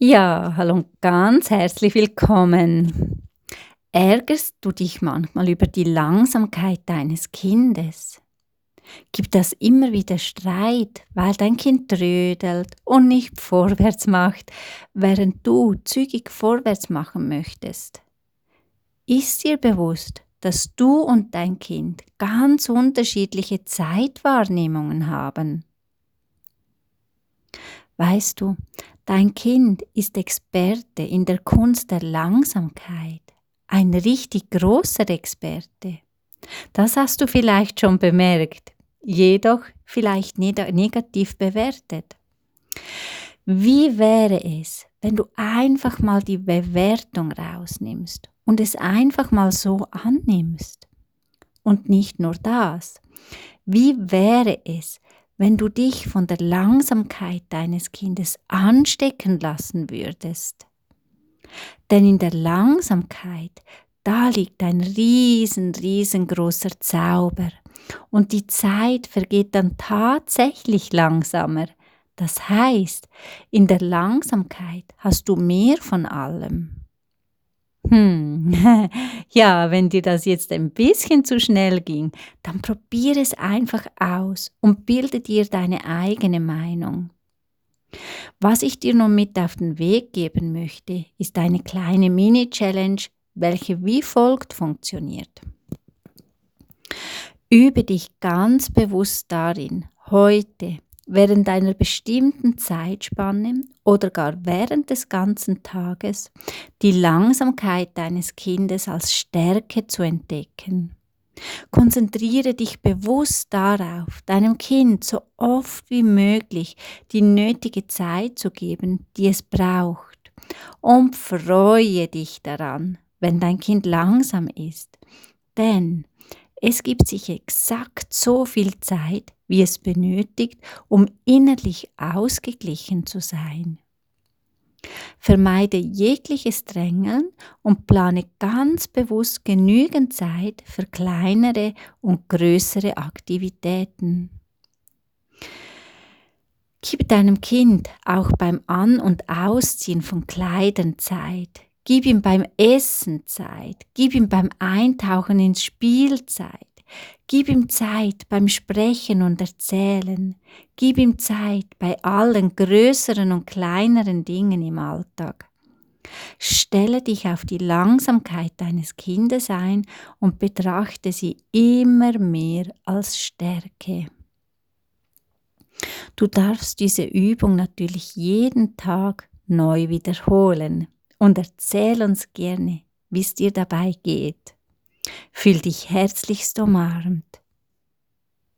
Ja, hallo und ganz herzlich willkommen. Ärgerst du dich manchmal über die Langsamkeit deines Kindes? Gibt es immer wieder Streit, weil dein Kind trödelt und nicht vorwärts macht, während du zügig vorwärts machen möchtest? Ist dir bewusst, dass du und dein Kind ganz unterschiedliche Zeitwahrnehmungen haben? Weißt du, dein Kind ist Experte in der Kunst der Langsamkeit, ein richtig großer Experte. Das hast du vielleicht schon bemerkt, jedoch vielleicht negativ bewertet. Wie wäre es, wenn du einfach mal die Bewertung rausnimmst und es einfach mal so annimmst? Und nicht nur das. Wie wäre es, wenn du dich von der Langsamkeit deines Kindes anstecken lassen würdest? Denn in der Langsamkeit, da liegt ein riesengroßer Zauber. Und die Zeit vergeht dann tatsächlich langsamer. Das heißt, in der Langsamkeit hast du mehr von allem. Hm, ja, wenn dir das jetzt ein bisschen zu schnell ging, dann probier es einfach aus und bilde dir deine eigene Meinung. Was ich dir noch mit auf den Weg geben möchte, ist eine kleine Mini-Challenge, welche wie folgt funktioniert. Übe dich ganz bewusst darin, heute, während einer bestimmten Zeitspanne oder gar während des ganzen Tages, die Langsamkeit deines Kindes als Stärke zu entdecken. Konzentriere dich bewusst darauf, deinem Kind so oft wie möglich die nötige Zeit zu geben, die es braucht. Und freue dich daran, wenn dein Kind langsam ist. Denn es gibt sich exakt so viel Zeit, wie es benötigt, um innerlich ausgeglichen zu sein. Vermeide jegliches Drängeln und plane ganz bewusst genügend Zeit für kleinere und größere Aktivitäten. Gib deinem Kind auch beim An- und Ausziehen von Kleidern Zeit. Gib ihm beim Essen Zeit. Gib ihm beim Eintauchen ins Spiel Zeit. Gib ihm Zeit beim Sprechen und Erzählen. Gib ihm Zeit bei allen größeren und kleineren Dingen im Alltag. Stelle dich auf die Langsamkeit deines Kindes ein und betrachte sie immer mehr als Stärke. Du darfst diese Übung natürlich jeden Tag neu wiederholen und erzähl uns gerne, wie es dir dabei geht. Fühl dich herzlichst umarmt.